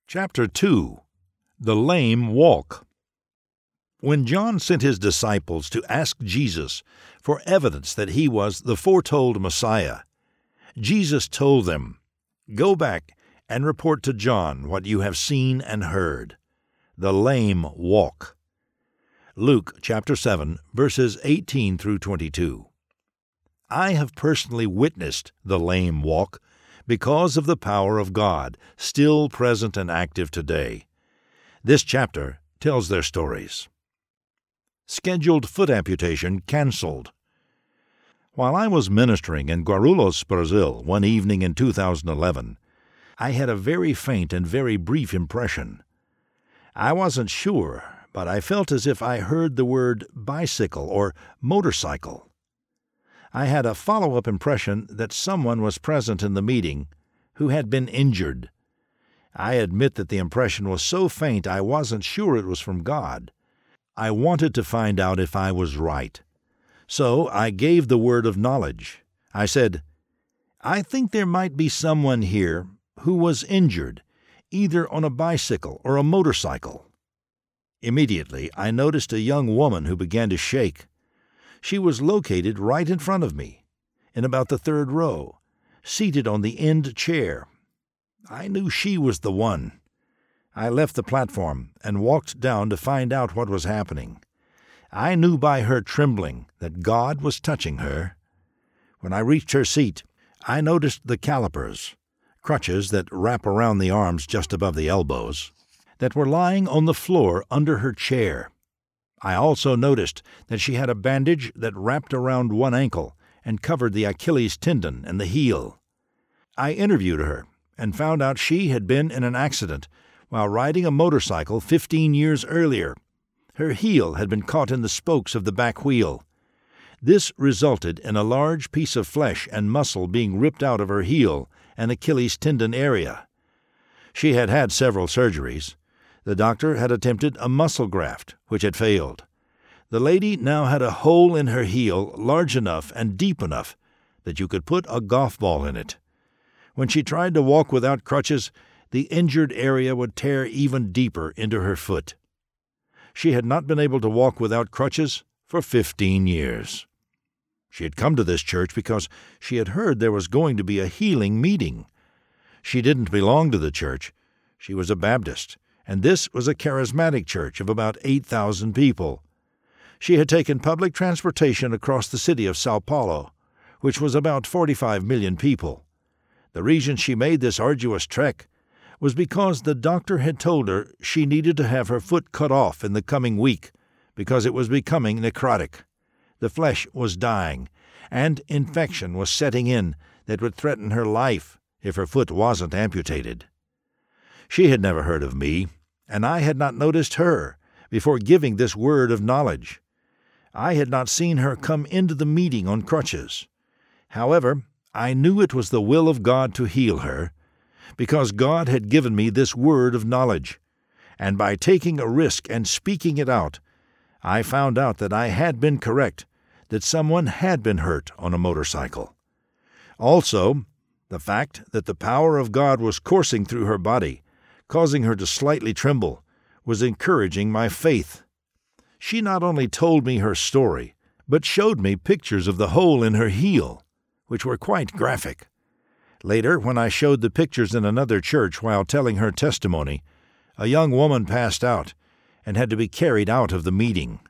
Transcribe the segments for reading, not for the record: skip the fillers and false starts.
Chapter 2. The Lame Walk. When John sent his disciples to ask Jesus for evidence that he was the foretold Messiah, Jesus told them, "Go back and report to John what you have seen and heard. The lame walk." Luke chapter 7, verses 18 through 22. I have personally witnessed the lame walk because of the power of God, still present and active today. This chapter tells their stories. Scheduled foot amputation canceled. While I was ministering in Guarulhos, Brazil, one evening in 2011, I had a very faint and very brief impression. I wasn't sure, but I felt as if I heard the word bicycle or motorcycle. I had a follow-up impression that someone was present in the meeting who had been injured. I admit that the impression was so faint I wasn't sure it was from God. I wanted to find out if I was right. So I gave the word of knowledge. I said, "I think there might be someone here who was injured, either on a bicycle or a motorcycle." Immediately, I noticed a young woman who began to shake. She was located right in front of me, in about the third row, seated on the end chair. I knew she was the one. I left the platform and walked down to find out what was happening. I knew by her trembling that God was touching her. When I reached her seat, I noticed the calipers, crutches that wrap around the arms just above the elbows, that were lying on the floor under her chair. I also noticed that she had a bandage that wrapped around one ankle and covered the Achilles tendon and the heel. I interviewed her and found out she had been in an accident while riding a motorcycle 15 years earlier. Her heel had been caught in the spokes of the back wheel. This resulted in a large piece of flesh and muscle being ripped out of her heel and Achilles tendon area. She had had several surgeries. The doctor had attempted a muscle graft, which had failed. The lady now had a hole in her heel large enough and deep enough that you could put a golf ball in it. When she tried to walk without crutches, the injured area would tear even deeper into her foot. She had not been able to walk without crutches for 15 years. She had come to this church because she had heard there was going to be a healing meeting. She didn't belong to the church. She was a Baptist, and this was a charismatic church of about 8,000 people. She had taken public transportation across the city of Sao Paulo, which was about 45 million people. The reason she made this arduous trek was because the doctor had told her she needed to have her foot cut off in the coming week because it was becoming necrotic. The flesh was dying, and infection was setting in that would threaten her life if her foot wasn't amputated. She had never heard of me, and I had not noticed her before giving this word of knowledge. I had not seen her come into the meeting on crutches. However, I knew it was the will of God to heal her, because God had given me this word of knowledge, and by taking a risk and speaking it out, I found out that I had been correct, that someone had been hurt on a motorcycle. Also, the fact that the power of God was coursing through her body, causing her to slightly tremble, was encouraging my faith. She not only told me her story, but showed me pictures of the hole in her heel, which were quite graphic. Later, when I showed the pictures in another church while telling her testimony, a young woman passed out and had to be carried out of the meeting.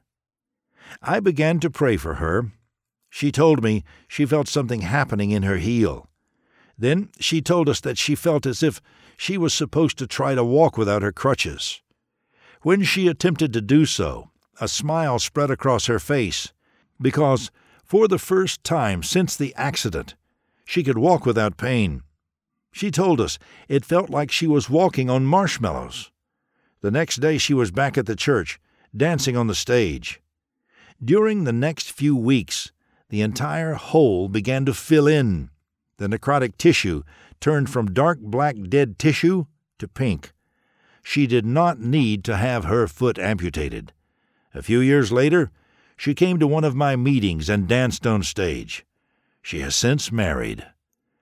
I began to pray for her. She told me she felt something happening in her heel. Then she told us that she felt as if she was supposed to try to walk without her crutches. When she attempted to do so, a smile spread across her face, because, for the first time since the accident, she could walk without pain. She told us it felt like she was walking on marshmallows. The next day she was back at the church, dancing on the stage. During the next few weeks, the entire hole began to fill in. The necrotic tissue turned from dark black dead tissue to pink. She did not need to have her foot amputated. A few years later, she came to one of my meetings and danced on stage. She has since married.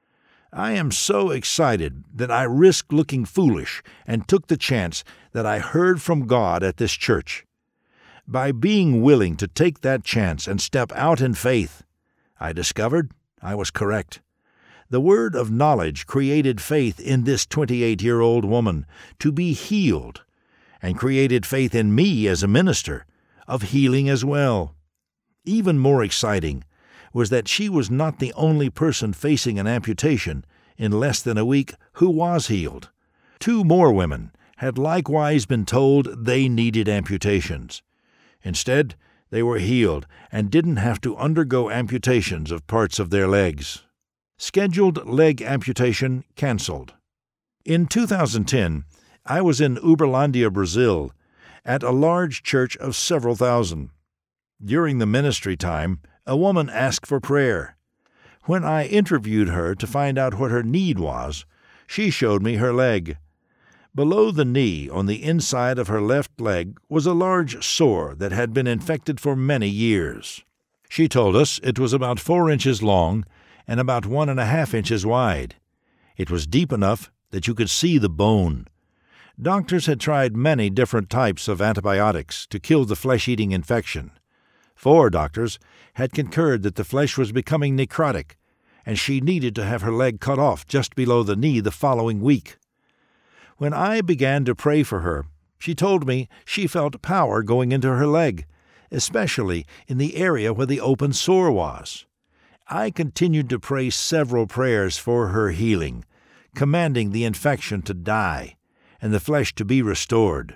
I am so excited that I risked looking foolish and took the chance that I heard from God at this church. By being willing to take that chance and step out in faith, I discovered I was correct. The word of knowledge created faith in this 28-year-old woman to be healed, and created faith in me as a minister of healing as well. Even more exciting was that she was not the only person facing an amputation in less than a week who was healed. 2 more women had likewise been told they needed amputations. Instead, they were healed and didn't have to undergo amputations of parts of their legs. Scheduled leg amputation canceled. In 2010, I was in Uberlândia, Brazil, at a large church of several thousand. During the ministry time, a woman asked for prayer. When I interviewed her to find out what her need was, she showed me her leg. Below the knee, on the inside of her left leg, was a large sore that had been infected for many years. She told us it was about 4 inches long and about 1.5 inches wide. It was deep enough that you could see the bone. Doctors had tried many different types of antibiotics to kill the flesh-eating infection. 4 doctors had concurred that the flesh was becoming necrotic, and she needed to have her leg cut off just below the knee the following week. When I began to pray for her, she told me she felt power going into her leg, especially in the area where the open sore was. I continued to pray several prayers for her healing, commanding the infection to die and the flesh to be restored.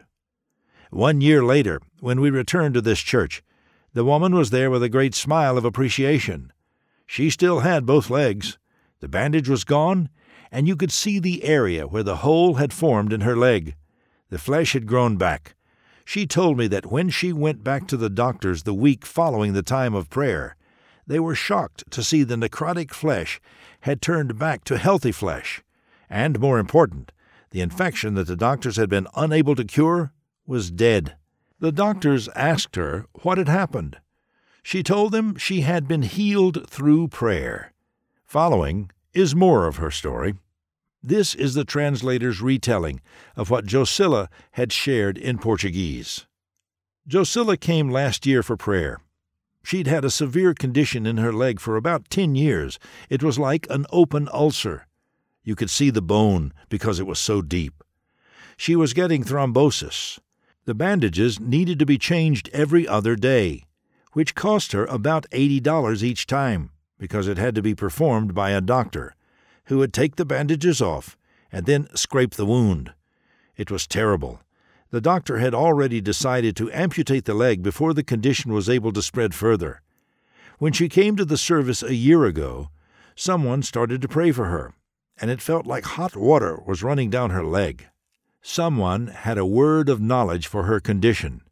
1 year later, when we returned to this church, the woman was there with a great smile of appreciation. She still had both legs. The bandage was gone, and you could see the area where the hole had formed in her leg. The flesh had grown back. She told me that when she went back to the doctors the week following the time of prayer, they were shocked to see the necrotic flesh had turned back to healthy flesh, and, more important, the infection that the doctors had been unable to cure was dead. The doctors asked her what had happened. She told them she had been healed through prayer. Following is more of her story. This is the translator's retelling of what Josilla had shared in Portuguese. Josilla came last year for prayer. She'd had a severe condition in her leg for about 10 years. It was like an open ulcer. You could see the bone because it was so deep. She was getting thrombosis. The bandages needed to be changed every other day, which cost her about $80 each time, because it had to be performed by a doctor, who would take the bandages off and then scrape the wound. It was terrible. The doctor had already decided to amputate the leg before the condition was able to spread further. When she came to the service a year ago, someone started to pray for her, and it felt like hot water was running down her leg. Someone had a word of knowledge for her condition.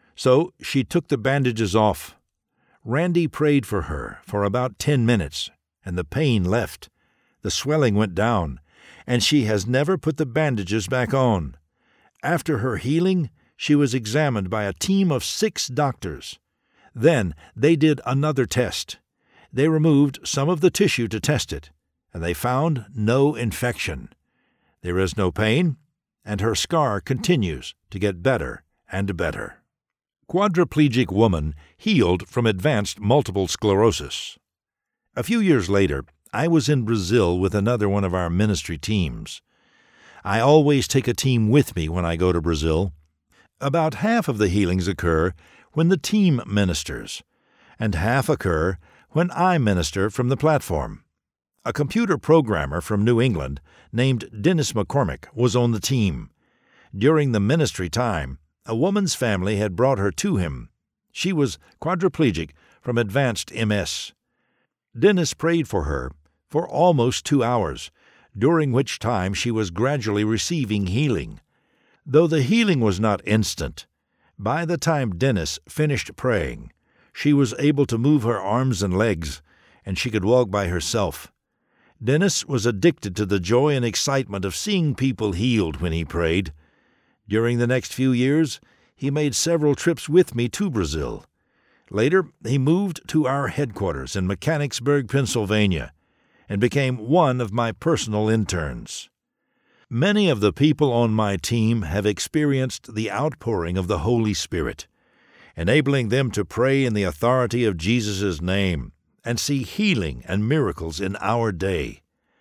So she took the bandages off. Randy prayed for her for about 10 minutes, and the pain left. The swelling went down, and she has never put the bandages back on. After her healing, she was examined by a team of 6 doctors. Then they did another test. They removed some of the tissue to test it, and they found no infection. There is no pain, and her scar continues to get better and better. Quadriplegic woman healed from advanced multiple sclerosis. A few years later, I was in Brazil with another one of our ministry teams. I always take a team with me when I go to Brazil. About half of the healings occur when the team ministers, and half occur when I minister from the platform. A computer programmer from New England named Dennis McCormick was on the team. During the ministry time, a woman's family had brought her to him. She was quadriplegic from advanced MS. Dennis prayed for her for almost 2 hours, during which time she was gradually receiving healing. Though the healing was not instant, by the time Dennis finished praying, she was able to move her arms and legs, and she could walk by herself. Dennis was addicted to the joy and excitement of seeing people healed when he prayed. During the next few years, he made several trips with me to Brazil. Later, he moved to our headquarters in Mechanicsburg, Pennsylvania, and became one of my personal interns. Many of the people on my team have experienced the outpouring of the Holy Spirit, enabling them to pray in the authority of Jesus' name and see healing and miracles in our day.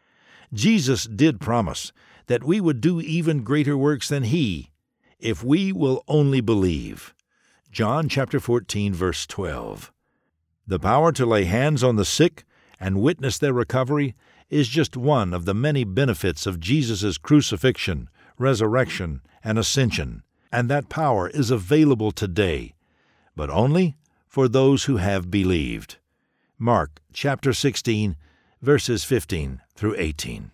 Jesus did promise that we would do even greater works than He if we will only believe. John chapter 14, verse 12. The power to lay hands on the sick and witness their recovery is just one of the many benefits of Jesus' crucifixion, resurrection, and ascension, and that power is available today, but only for those who have believed. Mark chapter 16, verses 15 through 18.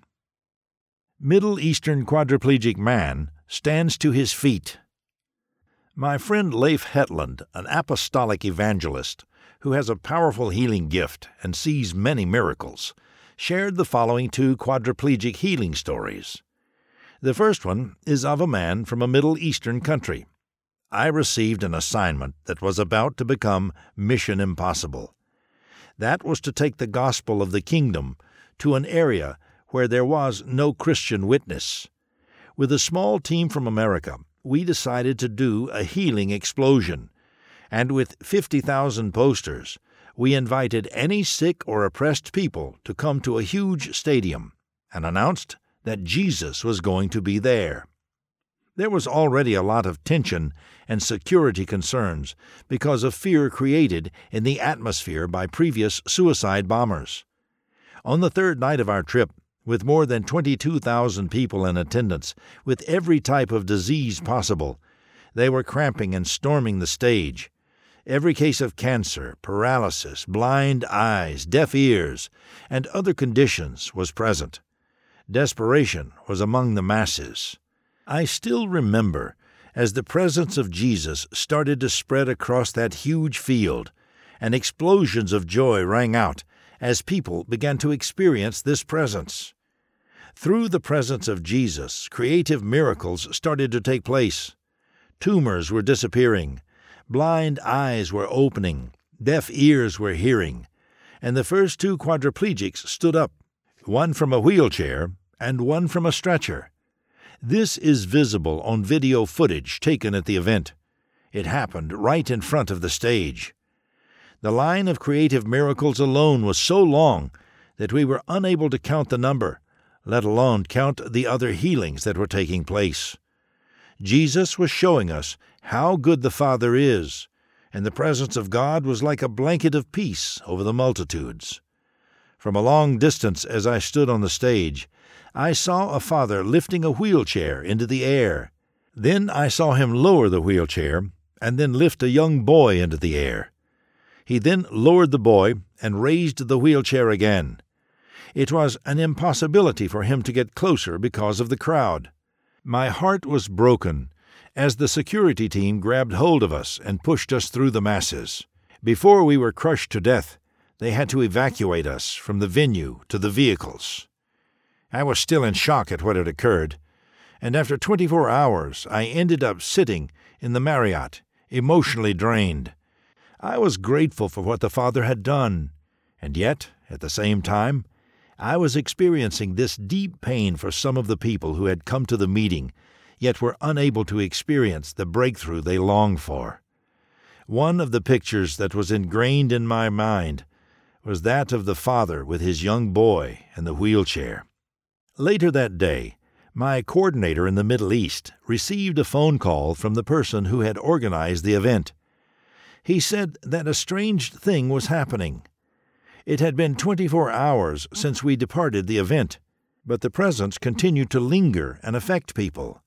Middle Eastern quadriplegic man stands to his feet. My friend Leif Hetland, an apostolic evangelist who has a powerful healing gift and sees many miracles, shared the following 2 quadriplegic healing stories. The first one is of a man from a Middle Eastern country. I received an assignment that was about to become mission impossible. That was to take the gospel of the kingdom to an area where there was no Christian witness. With a small team from America, we decided to do a healing explosion, and with 50,000 posters, we invited any sick or oppressed people to come to a huge stadium and announced that Jesus was going to be there. There was already a lot of tension and security concerns because of fear created in the atmosphere by previous suicide bombers. On the 3rd night of our trip, with more than 22,000 people in attendance, with every type of disease possible, they were cramping and storming the stage. Every case of cancer, paralysis, blind eyes, deaf ears, and other conditions was present. Desperation was among the masses. I still remember as the presence of Jesus started to spread across that huge field, and explosions of joy rang out as people began to experience this presence. Through the presence of Jesus, creative miracles started to take place. Tumors were disappearing. Blind eyes were opening, deaf ears were hearing, and the first 2 quadriplegics stood up, one from a wheelchair and one from a stretcher. This is visible on video footage taken at the event. It happened right in front of the stage. The line of creative miracles alone was so long that we were unable to count the number, let alone count the other healings that were taking place. Jesus was showing us how good the Father is, and the presence of God was like a blanket of peace over the multitudes. From a long distance as I stood on the stage, I saw a father lifting a wheelchair into the air. Then I saw him lower the wheelchair and then lift a young boy into the air. He then lowered the boy and raised the wheelchair again. It was an impossibility for him to get closer because of the crowd. My heart was broken as the security team grabbed hold of us and pushed us through the masses. Before we were crushed to death, they had to evacuate us from the venue to the vehicles. I was still in shock at what had occurred, and after 24 hours I ended up sitting in the Marriott, emotionally drained. I was grateful for what the Father had done, and yet, at the same time, I was experiencing this deep pain for some of the people who had come to the meeting, yet were unable to experience the breakthrough they longed for. One of the pictures that was ingrained in my mind was that of the father with his young boy in the wheelchair. Later that day, my coordinator in the Middle East received a phone call from the person who had organized the event. He said that a strange thing was happening. It had been 24 hours since we departed the event, but the presence continued to linger and affect people.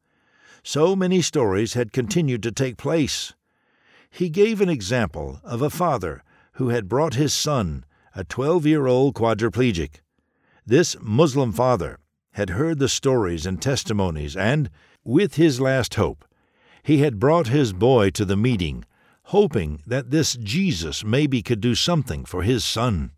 So many stories had continued to take place. He gave an example of a father who had brought his son, a 12-year-old quadriplegic. This Muslim father had heard the stories and testimonies and, with his last hope, he had brought his boy to the meeting, hoping that this Jesus maybe could do something for his son.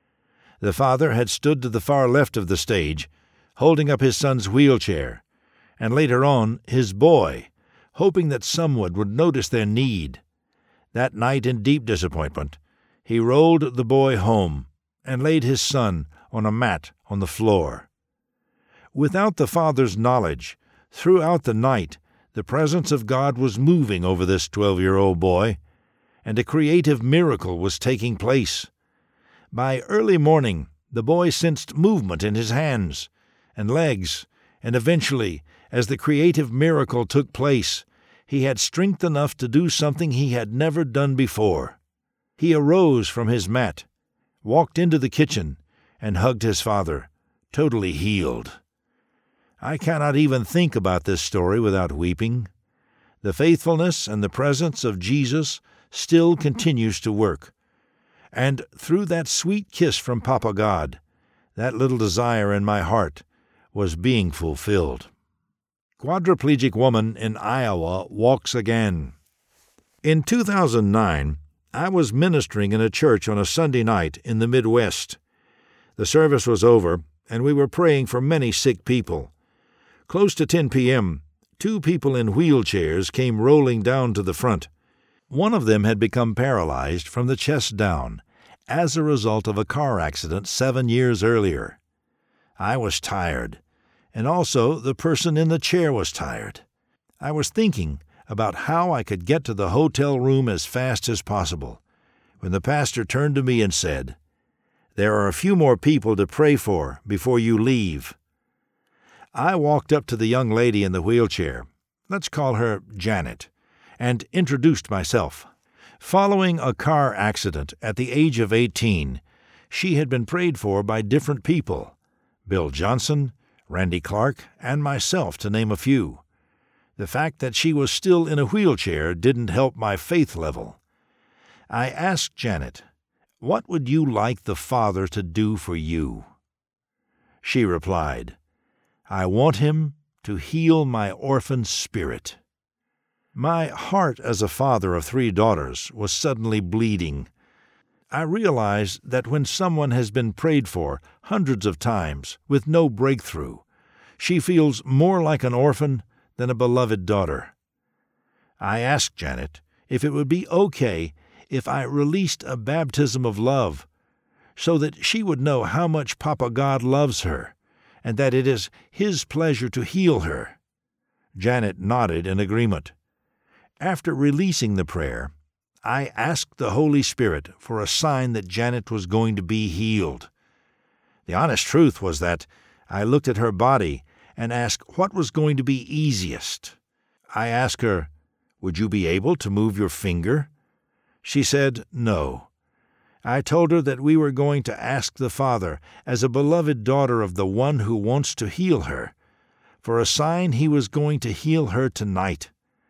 The father had stood to the far left of the stage, holding up his son's wheelchair, and later on his boy, hoping that someone would notice their need. That night, in deep disappointment, he rolled the boy home and laid his son on a mat on the floor. Without the Father's knowledge, throughout the night, the presence of God was moving over this 12-year-old boy, and a creative miracle was taking place. By early morning, the boy sensed movement in his hands and legs, and eventually, as the creative miracle took place, he had strength enough to do something he had never done before. He arose from his mat, walked into the kitchen, and hugged his father, totally healed. I cannot even think about this story without weeping. The faithfulness and the presence of Jesus still continues to work. And through that sweet kiss from Papa God, that little desire in my heart was being fulfilled. Quadriplegic woman in Iowa walks again. In 2009, I was ministering in a church on a Sunday night in the Midwest. The service was over, and we were praying for many sick people. Close to 10 p.m., 2 people in wheelchairs came rolling down to the front. One of them had become paralyzed from the chest down as a result of a car accident 7 years earlier. I was tired, and also the person in the chair was tired. I was thinking about how I could get to the hotel room as fast as possible, when the pastor turned to me and said, "There are a few more people to pray for before you leave." I walked up to the young lady in the wheelchair, let's call her Janet, and introduced myself. Following a car accident at the age of 18, she had been prayed for by different people, Bill Johnson, Randy Clark, and myself, to name a few. The fact that she was still in a wheelchair didn't help my faith level. I asked Janet, "What would you like the Father to do for you?" She replied, "I want Him to heal my orphan spirit." My heart as a father of 3 daughters was suddenly bleeding. I realized that when someone has been prayed for hundreds of times with no breakthrough, she feels more like an orphan than a beloved daughter. I asked Janet if it would be okay if I released a baptism of love so that she would know how much Papa God loves her and that it is His pleasure to heal her. Janet nodded in agreement. After releasing the prayer, I asked the Holy Spirit for a sign that Janet was going to be healed. The honest truth was that I looked at her body and asked what was going to be easiest. I asked her, "Would you be able to move your finger?" She said no. I told her that we were going to ask the Father, as a beloved daughter of the one who wants to heal her, for a sign He was going to heal her tonight.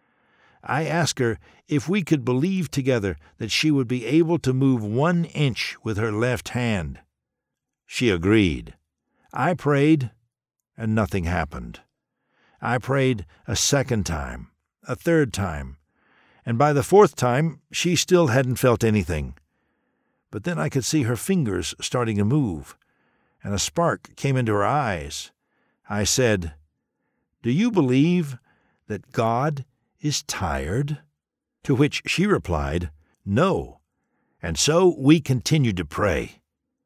I asked her if we could believe together that she would be able to move 1 inch with her left hand. She agreed. I prayed, and nothing happened. I prayed a second time, a third time, and by the 4th time she still hadn't felt anything. But then I could see her fingers starting to move, and a spark came into her eyes. I said, "Do you believe that God is tired?" To which she replied, "No." And so we continued to pray.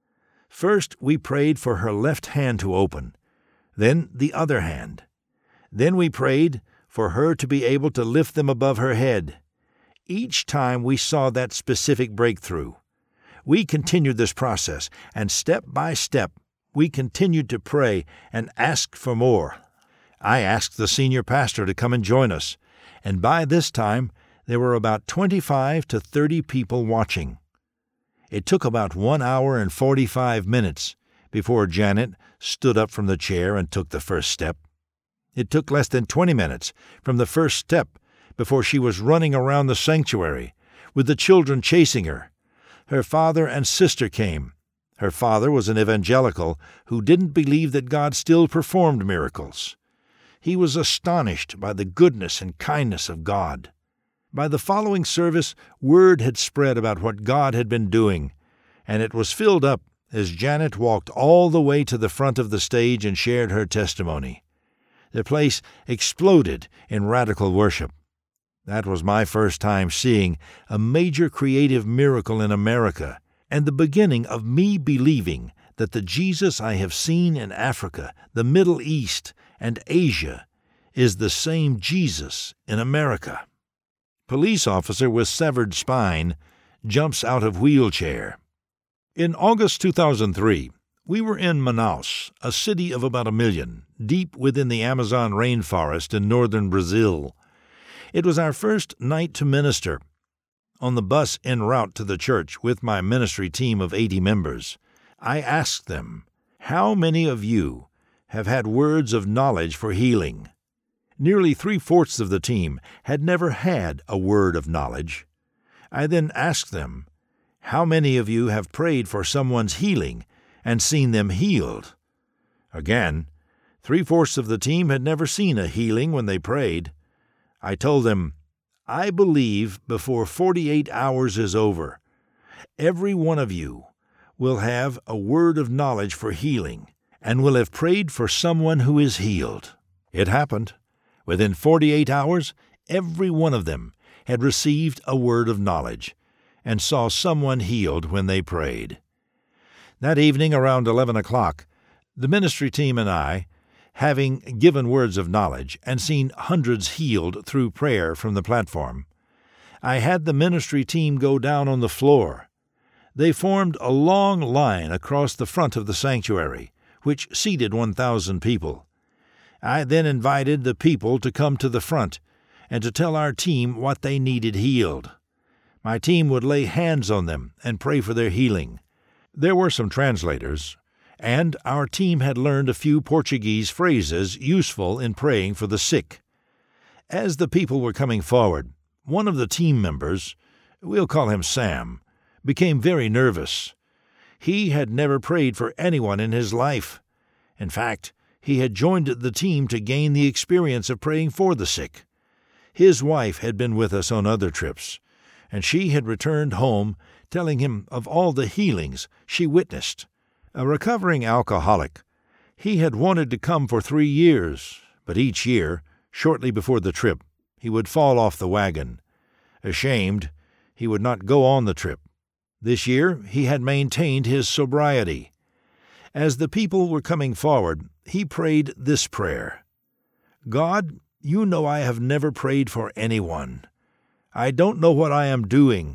First we prayed for her left hand to open, then the other hand. Then we prayed for her to be able to lift them above her head. Each time we saw that specific breakthrough. We continued this process, and step by step we continued to pray and ask for more. I asked the senior pastor to come and join us, and by this time there were about 25 to 30 people watching. It took about 1 hour and 45 minutes before Janet stood up from the chair and took the first step. It took less than 20 minutes from the first step before she was running around the sanctuary, with the children chasing her. Her father and sister came. Her father was an evangelical who didn't believe that God still performed miracles. He was astonished by the goodness and kindness of God. By the following service, word had spread about what God had been doing, and it was filled up as Janet walked all the way to the front of the stage and shared her testimony. The place exploded in radical worship. That was my first time seeing a major creative miracle in America, and the beginning of me believing that the Jesus I have seen in Africa, the Middle East, and Asia is the same Jesus in America. Police officer with severed spine jumps out of wheelchair. In August 2003, we were in Manaus, a city of about 1 million, deep within the Amazon rainforest in northern Brazil. It was our first night to minister. On the bus en route to the church with my ministry team of 80 members, I asked them, "How many of you have had words of knowledge for healing?" Nearly 3/4 of the team had never had a word of knowledge. I then asked them, "How many of you have prayed for someone's healing and seen them healed?" Again, 3/4 of the team had never seen a healing when they prayed. I told them, "I believe before 48 hours is over, every one of you will have a word of knowledge for healing and will have prayed for someone who is healed." It happened. Within 48 hours, every one of them had received a word of knowledge and saw someone healed when they prayed. That evening around 11 o'clock, the ministry team and I, having given words of knowledge and seen hundreds healed through prayer from the platform, I had the ministry team go down on the floor. They formed a long line across the front of the sanctuary, which seated 1,000 people. I then invited the people to come to the front and to tell our team what they needed healed. My team would lay hands on them and pray for their healing. There were some translators, and our team had learned a few Portuguese phrases useful in praying for the sick. As the people were coming forward, one of the team members, we'll call him Sam, became very nervous. He had never prayed for anyone in his life. In fact, he had joined the team to gain the experience of praying for the sick. His wife had been with us on other trips, and she had returned home telling him of all the healings she witnessed. A recovering alcoholic, he had wanted to come for 3 years, but each year, shortly before the trip, he would fall off the wagon. Ashamed, he would not go on the trip. This year he had maintained his sobriety. As the people were coming forward, he prayed this prayer: "God, you know I have never prayed for anyone. I don't know what I am doing,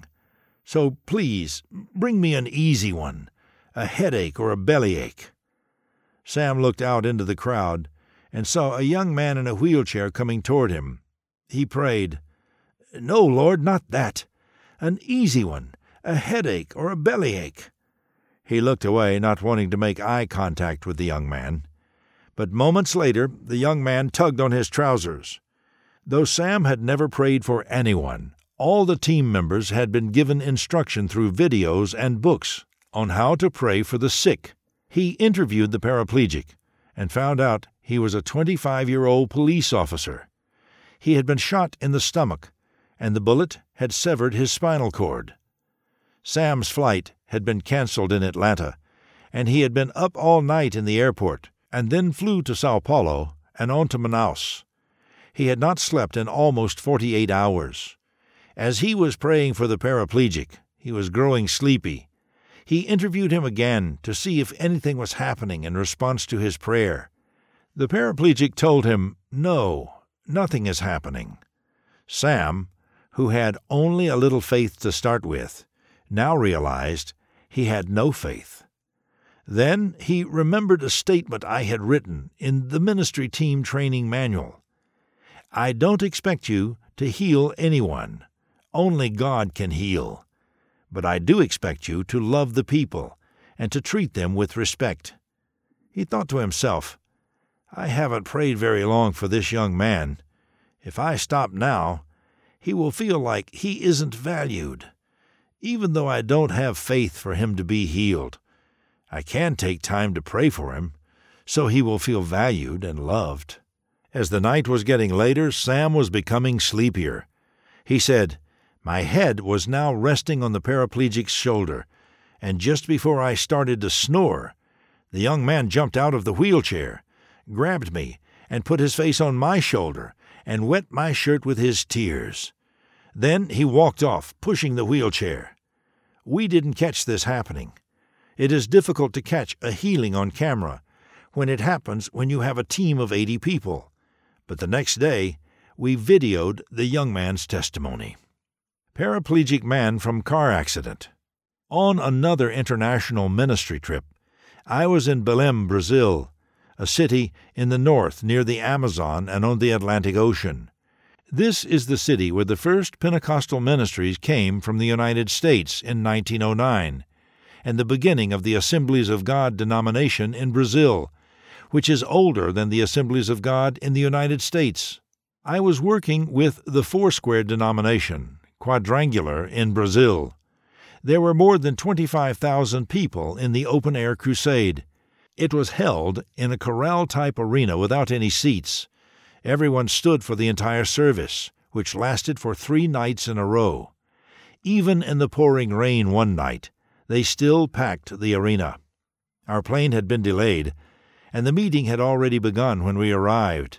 so please bring me an easy one, a headache or a bellyache." Sam looked out into the crowd and saw a young man in a wheelchair coming toward him. He prayed, "No, Lord, not that. An easy one, a headache or a bellyache." He looked away, not wanting to make eye contact with the young man. But moments later, the young man tugged on his trousers. Though Sam had never prayed for anyone, all the team members had been given instruction through videos and books on how to pray for the sick. He interviewed the paraplegic and found out he was a 25-year-old police officer. He had been shot in the stomach, and the bullet had severed his spinal cord. Sam's flight had been canceled in Atlanta, and he had been up all night in the airport and then flew to Sao Paulo and on to Manaus. He had not slept in almost 48 hours. As he was praying for the paraplegic, he was growing sleepy. He interviewed him again to see if anything was happening in response to his prayer. The paraplegic told him, "No, nothing is happening." Sam, who had only a little faith to start with, now realized he had no faith. Then he remembered a statement I had written in the ministry team training manual. "I don't expect you to heal anyone. Only God can heal. But I do expect you to love the people and to treat them with respect." He thought to himself, "I haven't prayed very long for this young man. If I stop now, he will feel like he isn't valued. Even though I don't have faith for him to be healed, I can take time to pray for him, so he will feel valued and loved." As the night was getting later, Sam was becoming sleepier. He said, "My head was now resting on the paraplegic's shoulder, and just before I started to snore, the young man jumped out of the wheelchair, grabbed me, and put his face on my shoulder and wet my shirt with his tears. Then he walked off, pushing the wheelchair. We didn't catch this happening. It is difficult to catch a healing on camera when it happens when you have a team of 80 people. But the next day, we videoed the young man's testimony. Paraplegic man from car accident. On another international ministry trip, I was in Belém, Brazil, a city in the north near the Amazon and on the Atlantic Ocean. This is the city where the first Pentecostal ministries came from the United States in 1909, and the beginning of the Assemblies of God denomination in Brazil, which is older than the Assemblies of God in the United States. I was working with the Foursquare denomination, Quadrangular, in Brazil. There were more than 25,000 people in the open-air crusade. It was held in a corral-type arena without any seats. Everyone stood for the entire service, which lasted for 3 nights in a row. Even in the pouring rain one night, they still packed the arena. Our plane had been delayed, and the meeting had already begun when we arrived.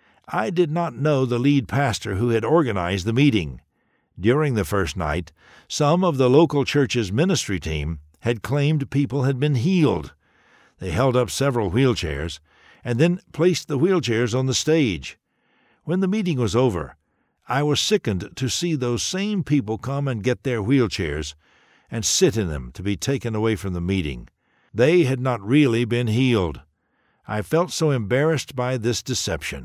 I did not know the lead pastor who had organized the meeting. During the first night, some of the local church's ministry team had claimed people had been healed. They held up several wheelchairs and then placed the wheelchairs on the stage. When the meeting was over, I was sickened to see those same people come and get their wheelchairs and sit in them to be taken away from the meeting. They had not really been healed. I felt so embarrassed by this deception.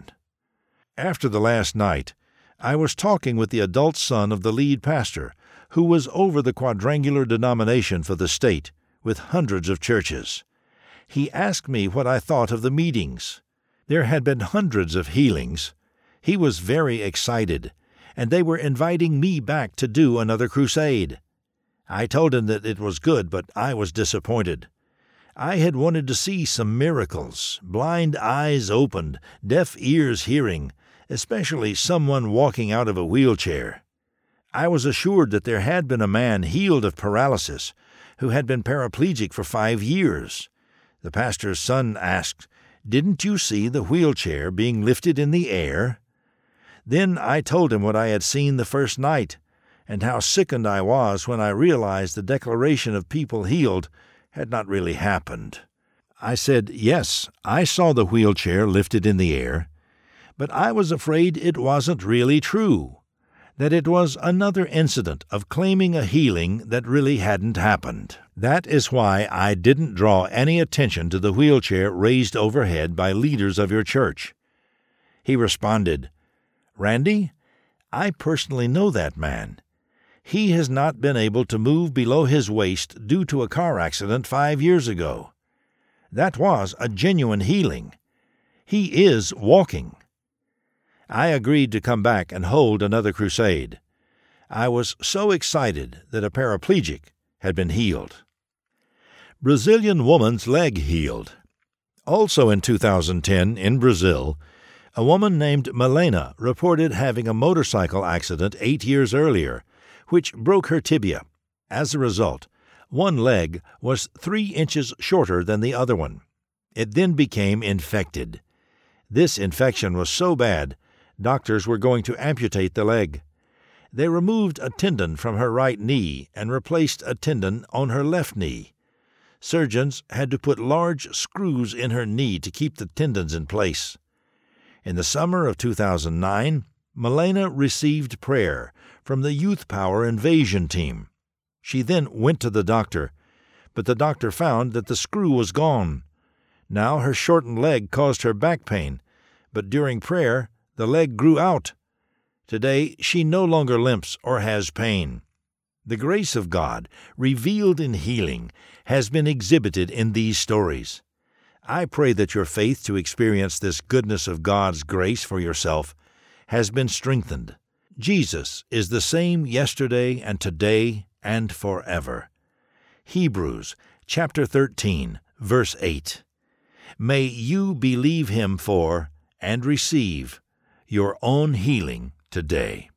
After the last night, I was talking with the adult son of the lead pastor, who was over the Quadrangular denomination for the state, with hundreds of churches. He asked me what I thought of the meetings. There had been hundreds of healings. He was very excited, and they were inviting me back to do another crusade. I told him that it was good, but I was disappointed. I had wanted to see some miracles, blind eyes opened, deaf ears hearing, especially someone walking out of a wheelchair. I was assured that there had been a man healed of paralysis who had been paraplegic for 5 years. The pastor's son asked, "Didn't you see the wheelchair being lifted in the air?" Then I told him what I had seen the first night, and how sickened I was when I realized the declaration of people healed had not really happened. I said, "Yes, I saw the wheelchair lifted in the air, but I was afraid it wasn't really true, that it was another incident of claiming a healing that really hadn't happened. That is why I didn't draw any attention to the wheelchair raised overhead by leaders of your church." He responded, "Randy, I personally know that man. He has not been able to move below his waist due to a car accident 5 years ago. That was a genuine healing. He is walking." I agreed to come back and hold another crusade. I was so excited that a paraplegic had been healed. Brazilian woman's leg healed. Also in 2010, in Brazil, a woman named Milena reported having a motorcycle accident 8 years earlier, which broke her tibia. As a result, one leg was 3 inches shorter than the other one. It then became infected. This infection was so bad, doctors were going to amputate the leg. They removed a tendon from her right knee and replaced a tendon on her left knee. Surgeons had to put large screws in her knee to keep the tendons in place. In the summer of 2009, Milena received prayer from the Youth Power Invasion team. She then went to the doctor, but the doctor found that the screw was gone. Now her shortened leg caused her back pain, but during prayer, the leg grew out. Today, she no longer limps or has pain. The grace of God, revealed in healing, has been exhibited in these stories. I pray that your faith to experience this goodness of God's grace for yourself has been strengthened. Jesus is the same yesterday and today and forever. Hebrews chapter 13, verse 8. May you believe him for and receive your own healing today.